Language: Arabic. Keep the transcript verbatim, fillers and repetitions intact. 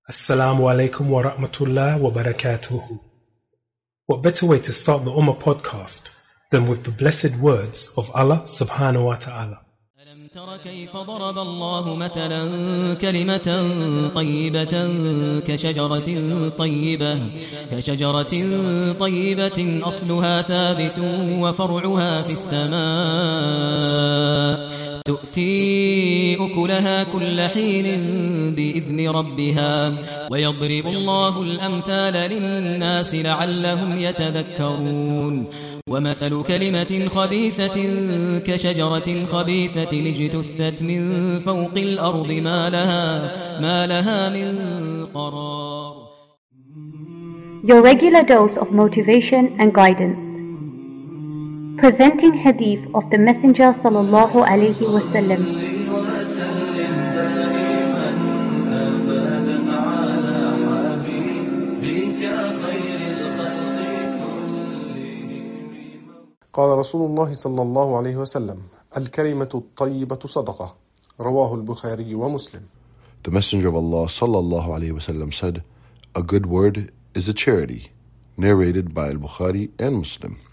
Assalamu alaikum wa rahmatullah wa barakatuhu. What better way to start the Ummah podcast than with the blessed words of Allah subhanahu wa ta'ala. ألم تر كيف ضرب الله مثلا كلمة طيبة كشجرة طيبة كشجرة طيبة أصلها ثابت وفرعها في السماء تؤتي أكلها كل حين بإذن ربها ويضرب الله الأمثال للناس لعلهم يتذكرون ومثل كلمة خبيثة كشجرة خبيثة اجتثت من فوق الأرض ما لها ما لها من قرار. Your regular dose of motivation and guidance. Presenting hadith of the Messenger sallallahu alaihi wasallam. قال رسول الله صلى الله عليه وسلم الكلمة الطيبة صدقة رواه البخاري ومسلم. The Messenger of Allah sallallahu alayhi wasallam said, a good word is a charity, narrated by Al-Bukhari and Muslim.